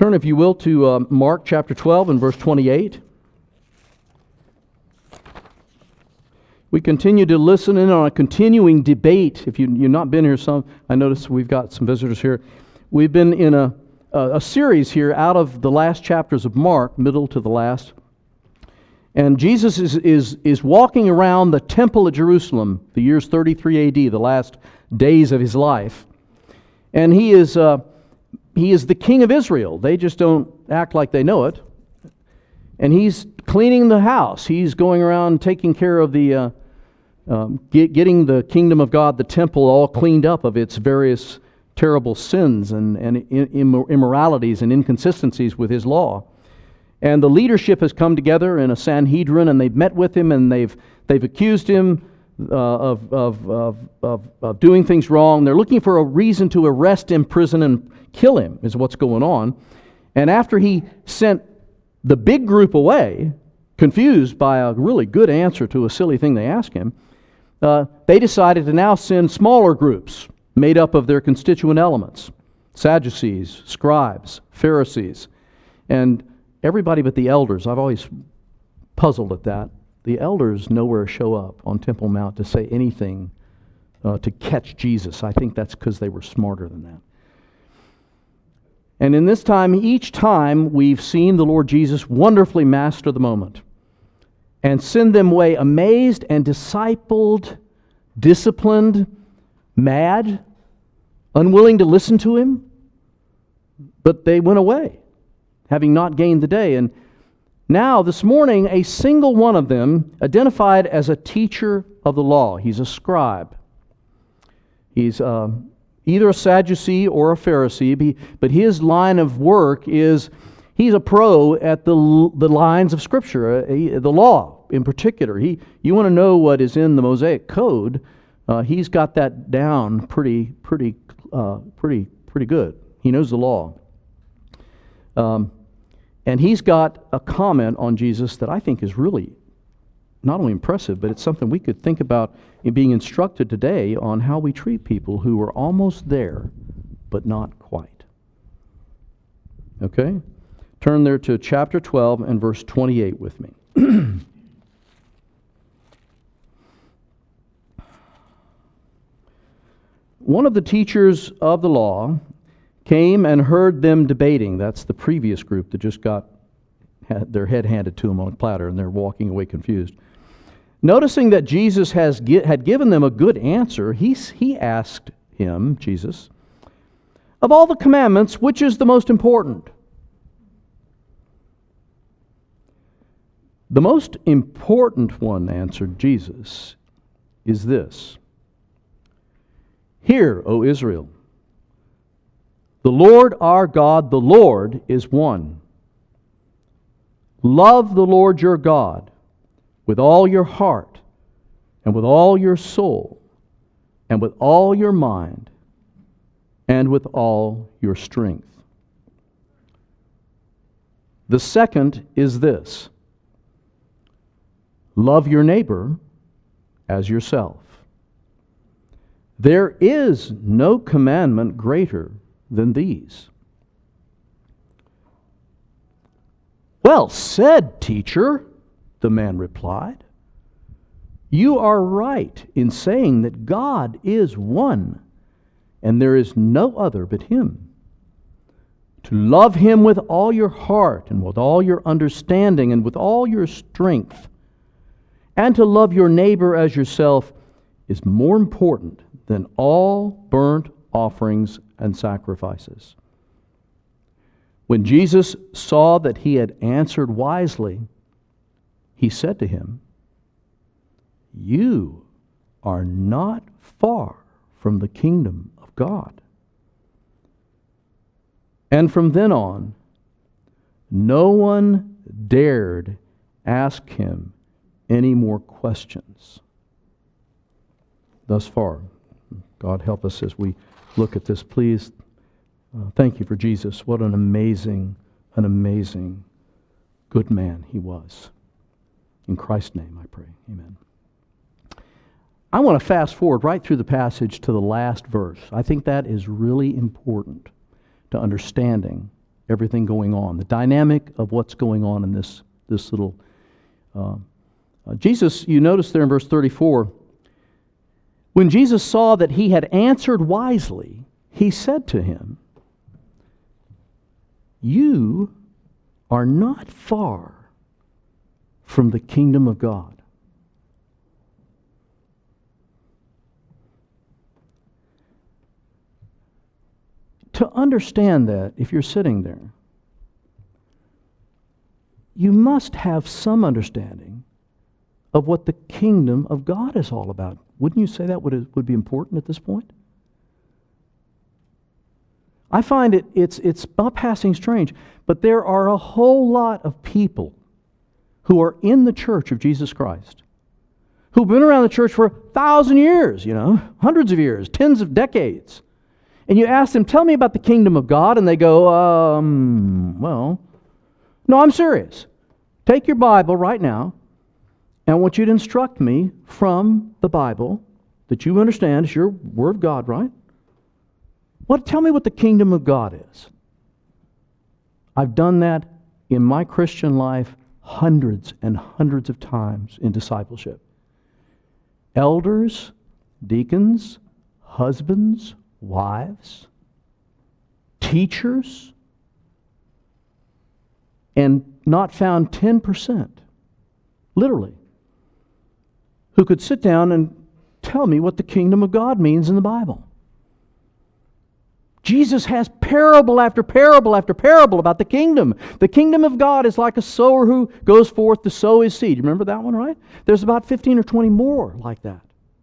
Turn, if you will, to Mark chapter 12 and verse 28. We continue to listen in on a continuing debate. If you've not been here, I notice we've got some visitors here. We've been in a series here out of the last chapters of Mark, middle to the last. And Jesus is walking around the temple at Jerusalem, the years 33 AD, the last days of his life. And he is the king of Israel. They just don't act like they know it. And he's cleaning the house. He's going around taking care of the getting the kingdom of God, the temple, all cleaned up of its various terrible sins and immoralities and inconsistencies with his law. And the leadership has come together in a Sanhedrin, and they've met with him, and they've accused him of doing things wrong. They're looking for a reason to arrest, imprison, and kill him, is what's going on. And after he sent the big group away, confused by a really good answer to a silly thing they asked him, they decided to now send smaller groups made up of their constituent elements: Sadducees, scribes, Pharisees, and everybody but the elders. I've always puzzled at that. The elders nowhere show up on Temple Mount to say anything to catch Jesus. I think that's because they were smarter than that. And in this time, each time, we've seen the Lord Jesus wonderfully master the moment and send them away amazed and discipled, disciplined, mad, unwilling to listen to him. But they went away, having not gained the day. And now, this morning, a single one of them, identified as a teacher of the law. He's a scribe. He's either a Sadducee or a Pharisee, but his line of work is, he's a pro at the lines of Scripture, the law in particular. You want to know what is in the Mosaic Code, he's got that down pretty good. He knows the law. And he's got a comment on Jesus that I think is really not only impressive, but it's something we could think about in being instructed today on how we treat people who are almost there, but not quite. Okay? Turn there to chapter 12 and verse 28 with me. One of the teachers of the law came and heard them debating. That's the previous group that just had their head handed to them on a platter, and they're walking away confused. Noticing that Jesus had given them a good answer, he asked him, Jesus, "Of all the commandments, which is the most important?" "The most important one," answered Jesus, "is this: Hear, O Israel, the Lord our God, the Lord is one. Love the Lord your God with all your heart, and with all your soul, and with all your mind, and with all your strength. The second is this: love your neighbor as yourself. There is no commandment greater than these." "Well said, teacher," the man replied. "You are right in saying that God is one, and there is no other but Him. To love Him with all your heart, and with all your understanding, and with all your strength, and to love your neighbor as yourself is more important than all burnt offerings and sacrifices." When Jesus saw that he had answered wisely, he said to him, "You are not far from the kingdom of God." And from then on, no one dared ask him any more questions. Thus far. God help us as we look at this, please. Thank you for Jesus. What an amazing good man he was. In Christ's name I pray. Amen. I want to fast forward right through the passage to the last verse. I think that is really important to understanding everything going on, the dynamic of what's going on in this little... Jesus, you notice there in verse 34, when Jesus saw that he had answered wisely, he said to him, "You are not far from the kingdom of God." To understand that, if you're sitting there, you must have some understanding of what the kingdom of God is all about. Wouldn't you say that would be important at this point? I find it's not passing strange, but there are a whole lot of people who are in the church of Jesus Christ, who've been around the church for 1,000 years, hundreds of years, tens of decades. And you ask them, tell me about the kingdom of God, and they go, well, no, I'm serious. Take your Bible right now, and I want you to instruct me from the Bible that you understand is your Word of God, right? Tell me what the kingdom of God is. I've done that in my Christian life hundreds and hundreds of times in discipleship. Elders, deacons, husbands, wives, teachers, and not found 10%, literally, who could sit down and tell me what the kingdom of God means in the Bible. Jesus has parable after parable after parable about the kingdom. The kingdom of God is like a sower who goes forth to sow his seed. You remember that one, right? There's about 15 or 20 more like that.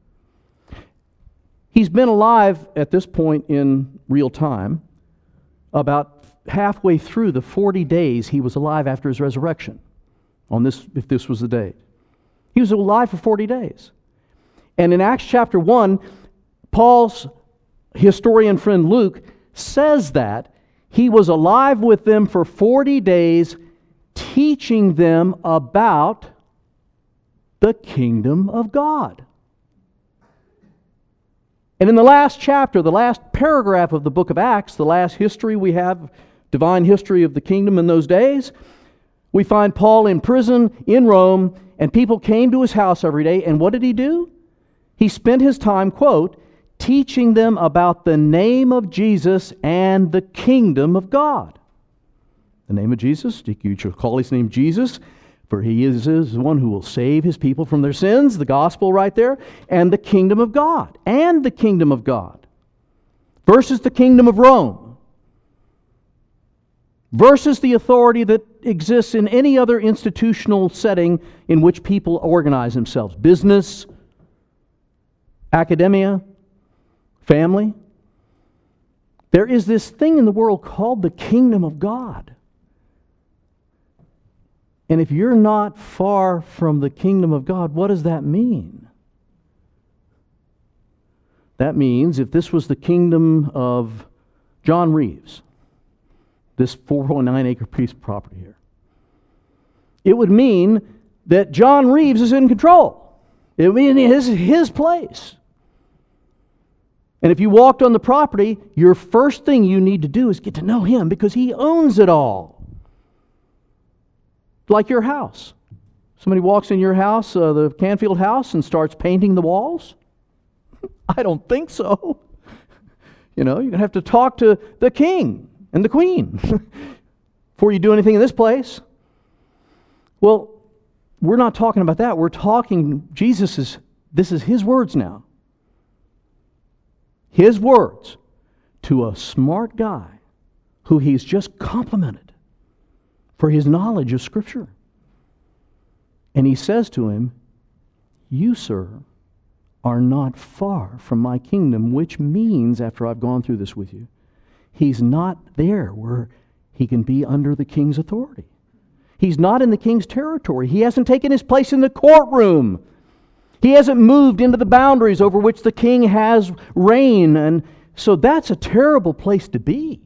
He's been alive at this point in real time about halfway through the 40 days he was alive after his resurrection. If this was the date. He was alive for 40 days. And in Acts chapter 1, Paul's historian friend Luke says that he was alive with them for 40 days, teaching them about the kingdom of God. And in the last chapter, the last paragraph of the book of Acts, the last history we have, divine history of the kingdom in those days, we find Paul in prison in Rome, and people came to his house every day, and what did he do? He spent his time, quote, teaching them about the name of Jesus and the kingdom of God. The name of Jesus, you shall call his name Jesus, for he is the one who will save his people from their sins, the gospel right there, and the kingdom of God, and the kingdom of God, versus the kingdom of Rome, versus the authority that exists in any other institutional setting in which people organize themselves. Business, academia, family. There is this thing in the world called the kingdom of God. And if you're not far from the kingdom of God, what does that mean? That means if this was the kingdom of John Reeves, this 4.9 acre piece of property here, it would mean that John Reeves is in control. It would mean his place. And if you walked on the property, your first thing you need to do is get to know him because he owns it all. Like your house. Somebody walks in your house, the Canfield house, and starts painting the walls? I don't think so. You're going to have to talk to the king and the queen before you do anything in this place. Well, we're not talking about that. We're talking, this is his words now. His words to a smart guy who he's just complimented for his knowledge of Scripture. And he says to him, "You, sir, are not far from my kingdom," which means, after I've gone through this with you, he's not there where he can be under the king's authority. He's not in the king's territory. He hasn't taken his place in the courtroom. He hasn't moved into the boundaries over which the king has reign. And so that's a terrible place to be.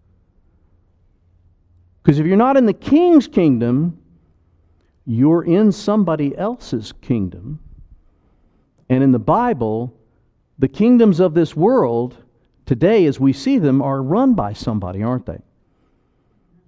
Because if you're not in the king's kingdom, you're in somebody else's kingdom. And in the Bible, the kingdoms of this world, today as we see them, are run by somebody, aren't they?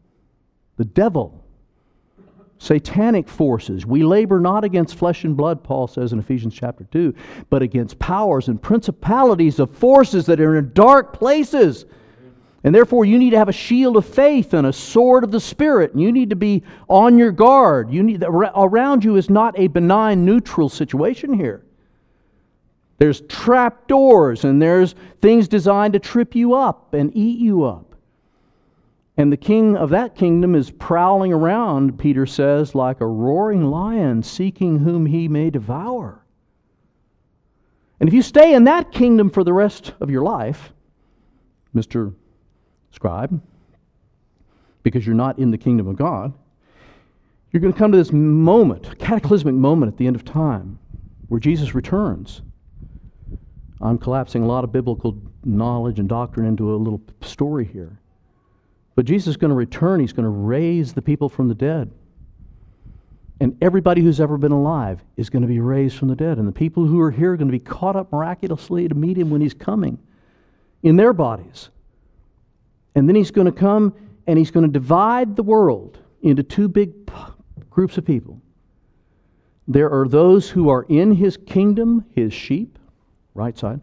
the devil, satanic forces. We labor not against flesh and blood, Paul says in Ephesians chapter 2, but against powers and principalities of forces that are in dark places. And therefore you need to have a shield of faith and a sword of the Spirit. And you need to be on your guard. Around you is not a benign, neutral situation here. There's trap doors and there's things designed to trip you up and eat you up. And the king of that kingdom is prowling around, Peter says, like a roaring lion seeking whom he may devour. And if you stay in that kingdom for the rest of your life, Mr. Scribe, because you're not in the kingdom of God, you're going to come to this moment, a cataclysmic moment at the end of time, where Jesus returns. I'm collapsing a lot of biblical knowledge and doctrine into a little story here. But Jesus is going to return. He's going to raise the people from the dead. And everybody who's ever been alive is going to be raised from the dead. And the people who are here are going to be caught up miraculously to meet Him when He's coming in their bodies. And then He's going to come and He's going to divide the world into two big groups of people. There are those who are in His kingdom, His sheep, right side,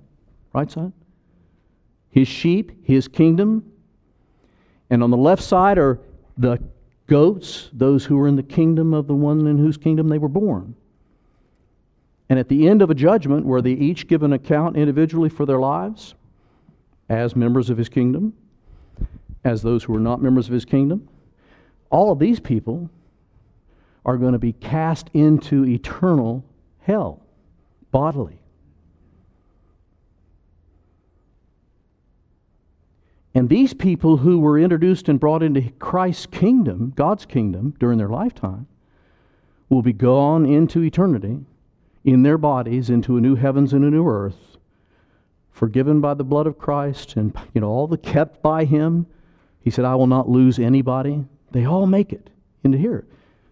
His sheep, His kingdom. And on the left side are the goats, those who are in the kingdom of the one in whose kingdom they were born. And at the end of a judgment where they each give an account individually for their lives, as members of His kingdom, as those who are not members of His kingdom, all of these people are going to be cast into eternal hell, bodily. And these people who were introduced and brought into Christ's kingdom, God's kingdom, during their lifetime, will be gone into eternity, in their bodies, into a new heavens and a new earth, forgiven by the blood of Christ, and all the kept by Him. He said, I will not lose anybody. They all make it into here.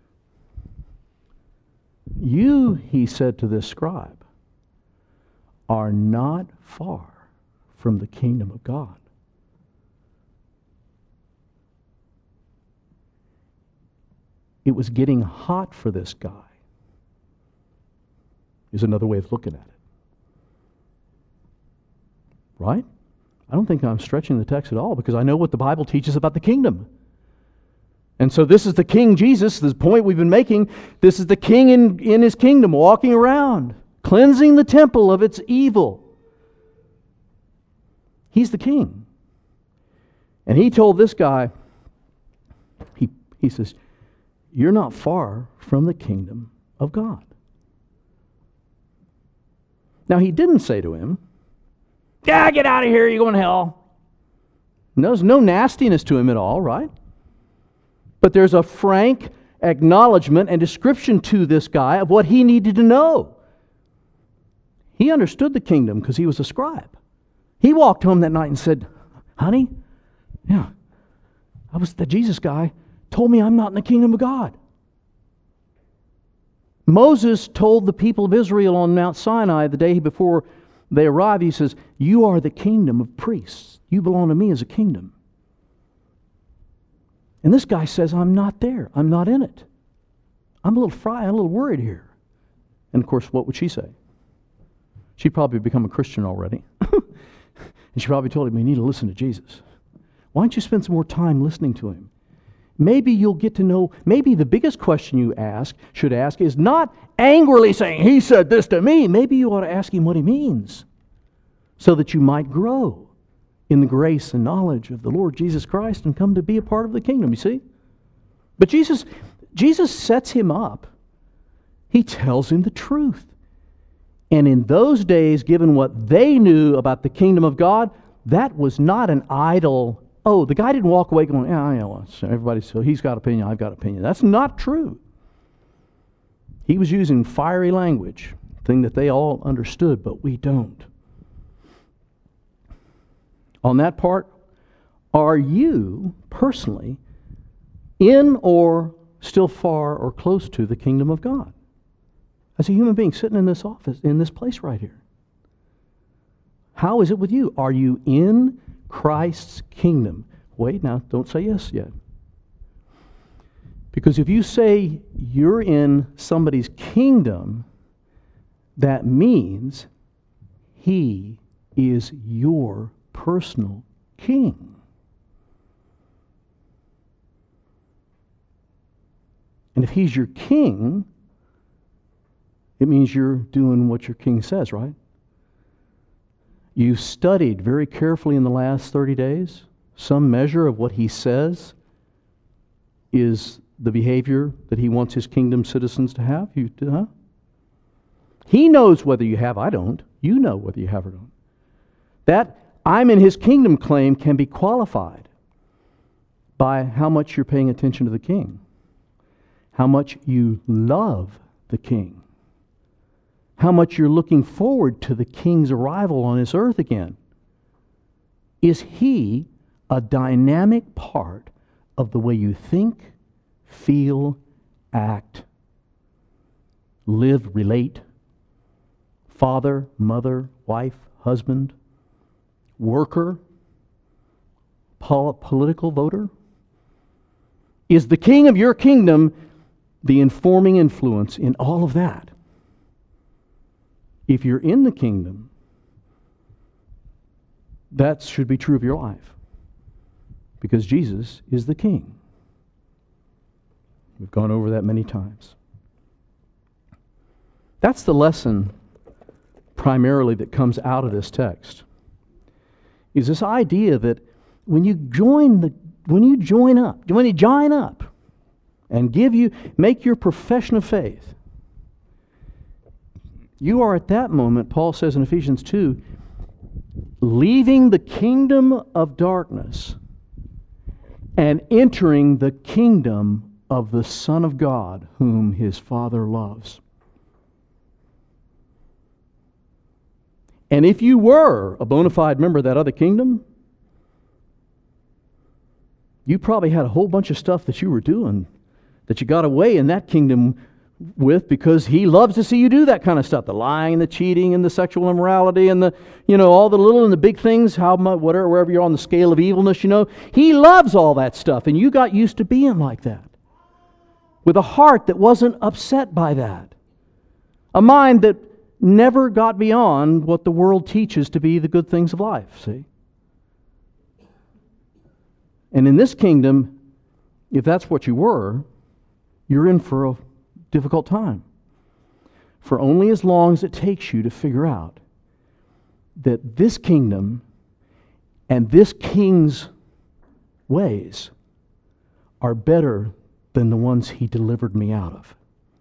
You, He said to this scribe, are not far from the kingdom of God. It was getting hot for this guy, is another way of looking at it. Right? I don't think I'm stretching the text at all, because I know what the Bible teaches about the kingdom. And so this is the King Jesus, the point we've been making. This is the King in His kingdom, walking around, cleansing the temple of its evil. He's the King. And He told this guy, he says, you're not far from the kingdom of God. Now, He didn't say to him, get out of here, you're going to hell. There's no nastiness to him at all, right? But there's a frank acknowledgement and description to this guy of what he needed to know. He understood the kingdom because he was a scribe. He walked home that night and said, honey, the Jesus guy told me I'm not in the kingdom of God. Moses told the people of Israel on Mount Sinai the day before they arrived, he says, you are the kingdom of priests. You belong to me as a kingdom. And this guy says, I'm not there. I'm not in it. I'm a little worried here. And of course, what would she say? She'd probably become a Christian already. And she probably told him, you need to listen to Jesus. Why don't you spend some more time listening to Him? Maybe you'll get to know, maybe the biggest question you should ask is not angrily saying, He said this to me. Maybe you ought to ask Him what He means, so that you might grow in the grace and knowledge of the Lord Jesus Christ and come to be a part of the kingdom, you see? But Jesus sets him up. He tells him the truth. And in those days, given what they knew about the kingdom of God, that was not an idle, the guy didn't walk away going, everybody, so he's got opinion, I've got opinion. That's not true. He was using fiery language, thing that they all understood, but we don't. On that part, are you personally in or still far or close to the kingdom of God? As a human being sitting in this office, in this place right here. How is it with you? Are you in Christ's kingdom? Wait now, don't say yes yet. Because if you say you're in somebody's kingdom, that means he is your personal king. And if he's your king, it means you're doing what your king says, right? You've studied very carefully in the last 30 days. Some measure of what he says is the behavior that he wants his kingdom citizens to have. He knows whether you have. I don't. You know whether you have or don't. That I'm in his kingdom claim can be qualified by how much you're paying attention to the king, how much you love the king, how much you're looking forward to the king's arrival on this earth again. Is he a dynamic part of the way you think, feel, act, live, relate? Father, mother, wife, husband, worker, political voter? Is the king of your kingdom the informing influence in all of that? If you're in the kingdom, that should be true of your life. Because Jesus is the king. We've gone over that many times. That's the lesson primarily that comes out of this text. Is this idea that when you join up and make your profession of faith, you are at that moment, Paul says in Ephesians 2, leaving the kingdom of darkness and entering the kingdom of the Son of God, whom his Father loves. And if you were a bona fide member of that other kingdom, you probably had a whole bunch of stuff that you were doing that you got away in that kingdom with, because he loves to see you do that kind of stuff. The lying, the cheating, and the sexual immorality, and all the little and the big things, wherever you're on the scale of evilness, he loves all that stuff. And you got used to being like that, with a heart that wasn't upset by that, a mind that never got beyond what the world teaches to be the good things of life, see? And in this kingdom, if that's what you were, you're in for a difficult time. For only as long as it takes you to figure out that this kingdom and this king's ways are better than the ones he delivered me out of.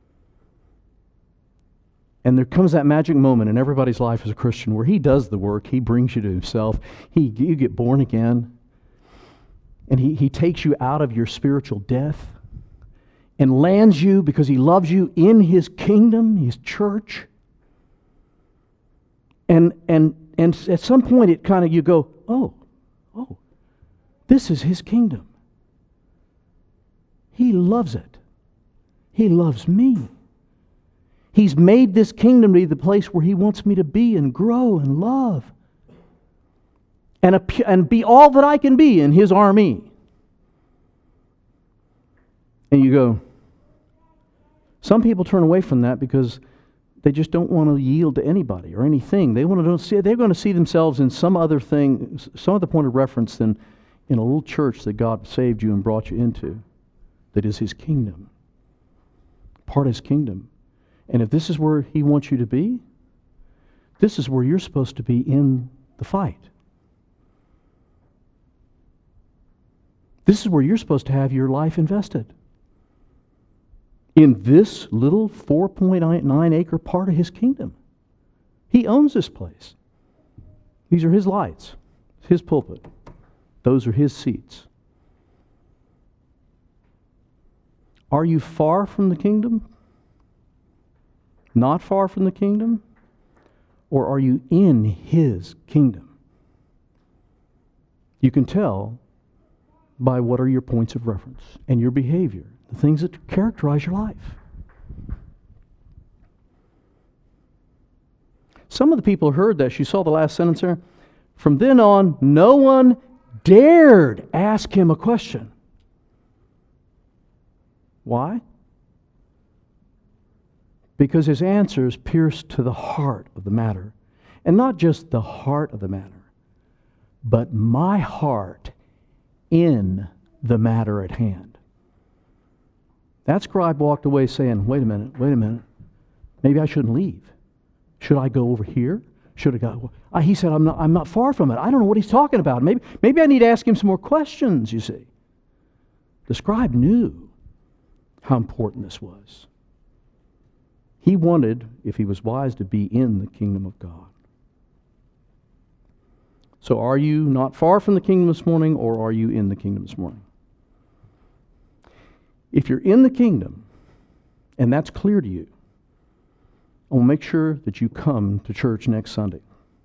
And there comes that magic moment in everybody's life as a Christian where he does the work. He brings you to himself. You get born again. And he takes you out of your spiritual death and lands you, because he loves you, in his kingdom, his church. And at some point it kind of, you go, oh, this is his kingdom. He loves it. He loves me. He's made this kingdom to be the place where he wants me to be and grow and love and be all that I can be in his army. And you go, some people turn away from that because they just don't want to yield to anybody or anything. They're going to see themselves in some other thing, some other point of reference than in a little church that God saved you and brought you into, that is his kingdom, part of his kingdom. And if this is where he wants you to be, this is where you're supposed to be in the fight. This is where you're supposed to have your life invested. In this little 4.9 acre part of his kingdom. He owns this place. These are his lights, his pulpit. Those are his seats. Are you far from the kingdom? Not far from the kingdom? Or are you in his kingdom? You can tell by what are your points of reference and your behavior, the things that characterize your life. Some of the people heard this. You saw the last sentence there. From then on, no one dared ask him a question. Why? Because his answers pierce to the heart of the matter. And not just the heart of the matter, but my heart in the matter at hand. That scribe walked away saying, wait a minute. Maybe I shouldn't leave. Should I go over here? Should I go? He said, I'm not far from it. I don't know what he's talking about. Maybe I need to ask him some more questions, you see. The scribe knew how important this was. He wanted, if he was wise, to be in the kingdom of God. So are you not far from the kingdom this morning, or are you in the kingdom this morning? If you're in the kingdom, and that's clear to you, I will make sure that you come to church next Sunday.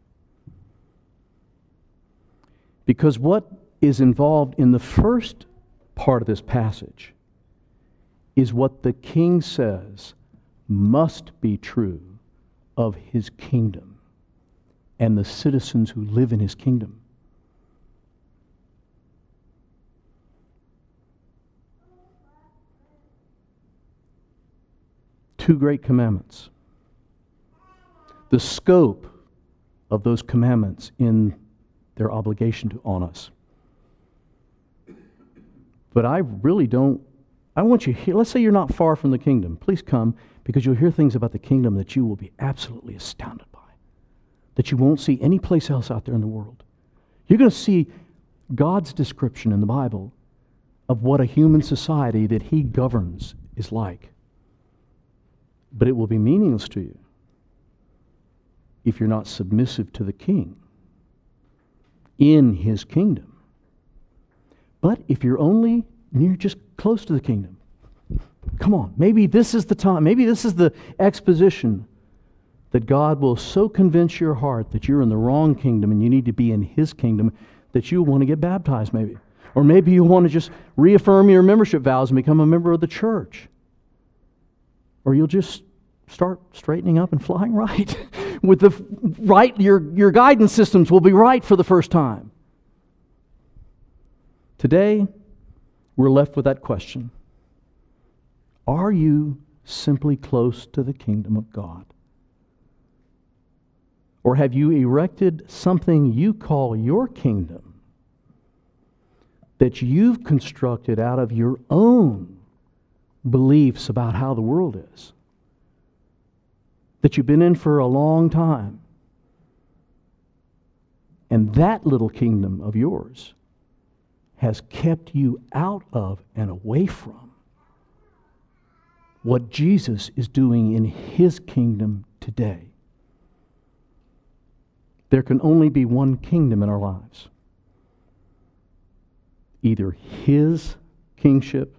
Because what is involved in the first part of this passage is what the king says must be true of his kingdom and the citizens who live in his kingdom. Two great commandments. The scope of those commandments in their obligation on us. But I want you here. Let's say you're not far from the kingdom. Please come, because you'll hear things about the kingdom that you will be absolutely astounded by, that you won't see any place else out there in the world. You're going to see God's description in the Bible of what a human society that he governs is like. But it will be meaningless to you if you're not submissive to the king in his kingdom. But if you're just close to the kingdom, come on, maybe this is the time, maybe this is the exposition that God will so convince your heart that you're in the wrong kingdom and you need to be in his kingdom that you'll want to get baptized maybe. Or maybe you want to just reaffirm your membership vows and become a member of the church. Or you'll just start straightening up and flying right. With the right, your guidance systems will be right for the first time. Today, we're left with that question. Are you simply close to the kingdom of God? Or have you erected something you call your kingdom that you've constructed out of your own beliefs about how the world is, that you've been in for a long time? And that little kingdom of yours has kept you out of and away from what Jesus is doing in his kingdom today. There can only be one kingdom in our lives. Either his kingship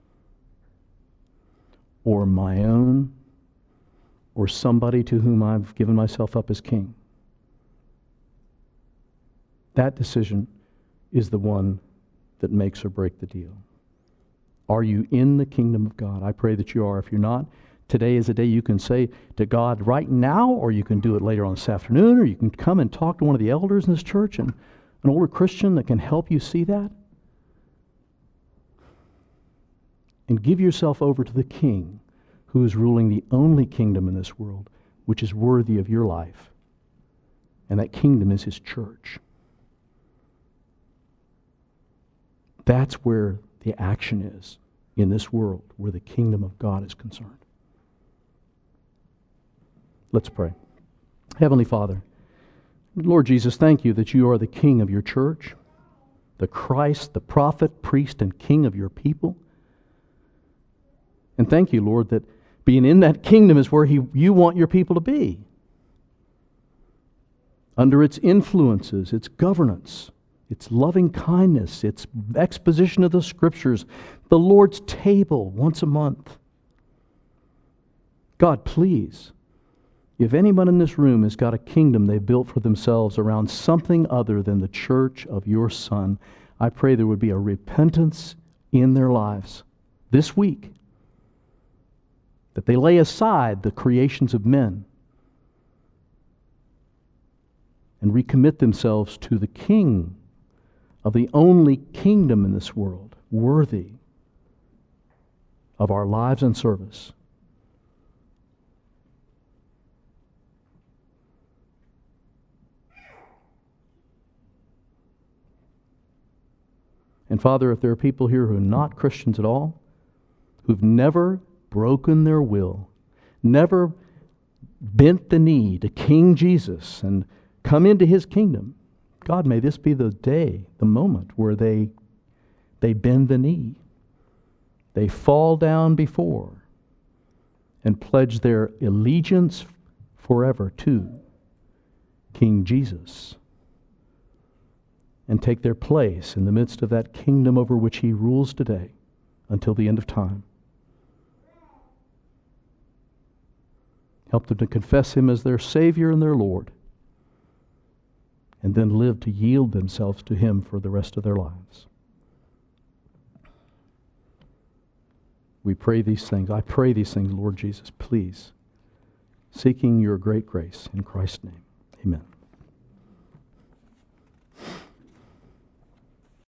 or my own, or somebody to whom I've given myself up as king. That decision is the one that makes or breaks the deal. Are you in the kingdom of God? I pray that you are. If you're not, today is a day you can say to God right now, or you can do it later on this afternoon, or you can come and talk to one of the elders in this church, and an older Christian that can help you see that. And give yourself over to the King who is ruling the only kingdom in this world which is worthy of your life. And that kingdom is his church. That's where the action is in this world, where the kingdom of God is concerned. Let's pray. Heavenly Father, Lord Jesus, thank you that you are the King of your church, the Christ, the prophet, priest, and King of your people. And thank you, Lord, that being in that kingdom is where you want your people to be. Under its influences, its governance, its loving kindness, its exposition of the Scriptures, the Lord's table once a month. God, please, if anyone in this room has got a kingdom they've built for themselves around something other than the church of your Son, I pray there would be a repentance in their lives this week, that they lay aside the creations of men and recommit themselves to the King of the only kingdom in this world worthy of our lives and service. And Father, if there are people here who are not Christians at all, who've never broken their will, never bent the knee to King Jesus and come into His kingdom, God, may this be the day, the moment where they bend the knee. They fall down before and pledge their allegiance forever to King Jesus and take their place in the midst of that kingdom over which He rules today until the end of time. Help them to confess Him as their Savior and their Lord, and then live to yield themselves to Him for the rest of their lives. We pray these things. I pray these things, Lord Jesus, please, seeking your great grace in Christ's name. Amen.